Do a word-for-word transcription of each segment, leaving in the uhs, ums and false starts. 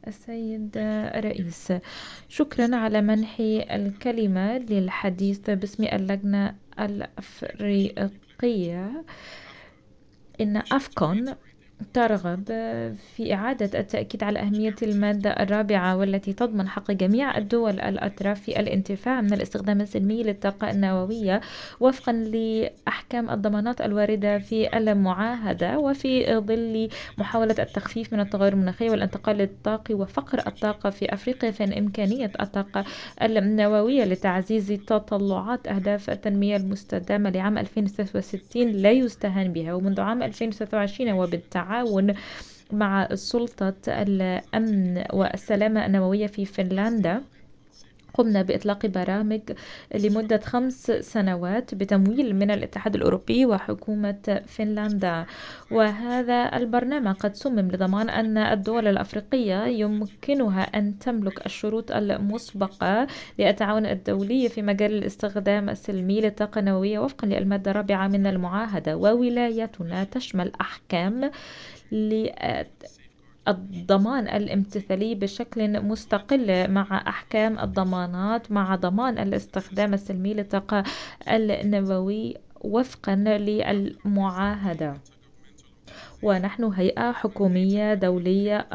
السيد الرئيس، شكرا على منحي الكلمة للحديث باسم اللجنة الأفريقية. إن أفكون ترغب في إعادة التأكيد على أهمية المادة الرابعة والتي تضمن حق جميع الدول الأطراف في الانتفاع من الاستخدام السلمي للطاقة النووية وفقا لأحكام الضمانات الواردة في المعاهدة، وفي ظل محاولة التخفيف من التغير المناخي والانتقال للطاقة وفقر الطاقة في أفريقيا، فإن إمكانية الطاقة النووية لتعزيز تطلعات أهداف التنمية المستدامة لعام ألفين وثلاثة وستين لا يستهان بها. ومنذ عام ألفين وثلاثة وعشرين وبالتعاون مع سلطة الأمن والسلامة النووية في فنلندا قمنا بإطلاق برامج لمدة خمس سنوات بتمويل من الاتحاد الأوروبي وحكومة فنلندا، وهذا البرنامج قد صمم لضمان أن الدول الأفريقية يمكنها أن تملك الشروط المسبقة للتعاون الدولي في مجال الاستخدام السلمي للطاقة النووية وفقا للمادة الرابعة من المعاهدة. وولايتنا تشمل أحكام الضمان الامتثالي بشكل مستقل مع أحكام الضمانات مع ضمان الاستخدام السلمي للطاقة النووية وفقا للمعاهدة. ونحن هيئة حكومية دولية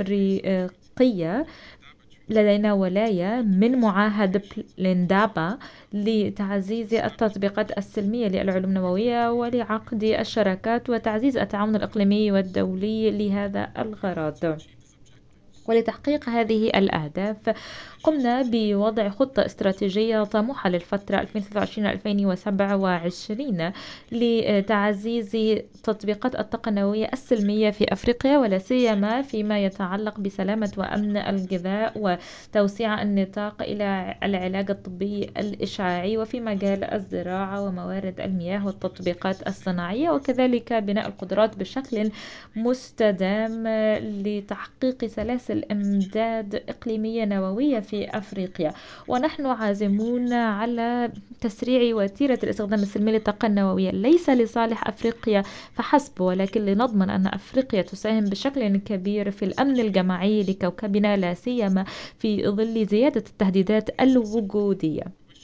أفريقية لدينا ولاية من معاهدة بليندابا لتعزيز التطبيقات السلمية للعلوم النووية ولعقد الشراكات وتعزيز التعاون الإقليمي والدولي لهذا الغرض. ولتحقيق هذه الأهداف قمنا بوضع خطة استراتيجية طموحة للفترة ألفين وثلاثة وعشرين إلى ألفين وسبعة وعشرين لتعزيز تطبيقات الطاقة النووية السلمية في أفريقيا، ولا سيما فيما يتعلق بسلامة وأمن الغذاء وتوسيع النطاق إلى العلاج الطبي الإشعاعي وفي مجال الزراعة وموارد المياه والتطبيقات الصناعية، وكذلك بناء القدرات بشكل مستدام لتحقيق سلاسل إمداد إقليمية نووية في أفريقيا. ونحن عازمون على تسريع وتيرة الاستخدام السلمي للطاقة النووية ليس لصالح أفريقيا فحسب، ولكن لنضمن أن أفريقيا تساهم بشكل كبير في الأمن الجماعي لكوكبنا، لا سيما في ظل زيادة التهديدات الوجودية.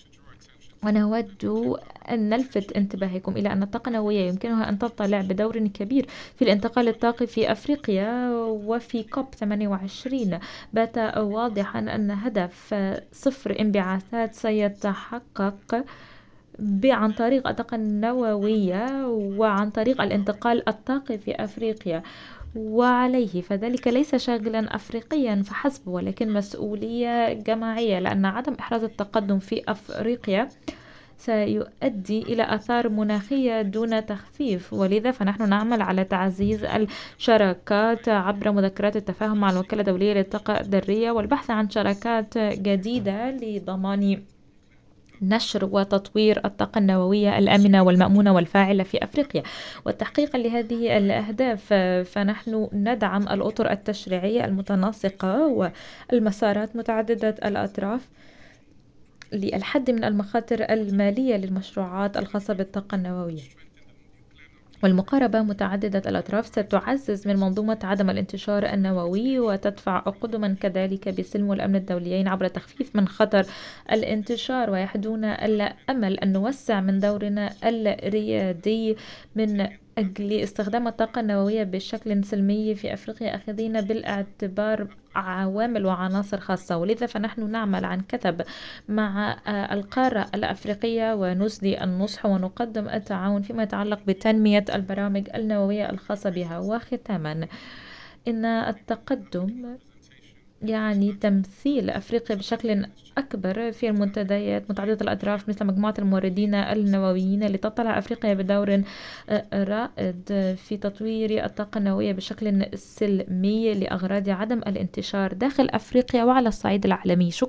ونود أن نلفت انتباهكم إلى أن الطاقة النووية يمكنها أن تطلع بدور كبير في الانتقال الطاقي في أفريقيا. وفي كوب ثمانية وعشرين بات واضحا أن هدف صفر انبعاثات سيتحقق عن طريق الطاقة النووية وعن طريق الانتقال الطاقي في أفريقيا، وعليه فذلك ليس شاغلا أفريقيا فحسب ولكن مسؤولية جماعية، لأن عدم إحراز التقدم في أفريقيا سيؤدي إلى آثار مناخية دون تخفيف. ولذا فنحن نعمل على تعزيز الشراكات عبر مذكرات التفاهم مع الوكالة الدولية للطاقة الذرية والبحث عن شراكات جديدة لضمان نشر وتطوير الطاقة النووية الآمنة والمأمونة والفاعلة في أفريقيا. والتحقيق لهذه الأهداف فنحن ندعم الأطر التشريعية المتناسقة والمسارات متعددة الأطراف للحد من المخاطر المالية للمشروعات الخاصة بالطاقة النووية. والمقاربة متعددة الأطراف ستعزز من منظومة عدم الانتشار النووي وتدفع قدما كذلك بالسلم والأمن الدوليين عبر تخفيف من خطر الانتشار. ويحدون الأمل أن نوسع من دورنا الريادي من أجل استخدام الطاقة النووية بشكل سلمي في أفريقيا أخذين بالاعتبار عوامل وعناصر خاصة. ولذا فنحن نعمل عن كثب مع القارة الأفريقية ونسدي النصح ونقدم التعاون فيما يتعلق بتنمية البرامج النووية الخاصة بها. وختاما إن التقدم يعني تمثيل أفريقيا بشكل أكبر في المنتديات متعددة الأطراف مثل مجموعة الموردين النوويين لتطلع أفريقيا بدور رائد في تطوير الطاقة النووية بشكل سلمي لأغراض عدم الانتشار داخل أفريقيا وعلى الصعيد العالمي. شكرا.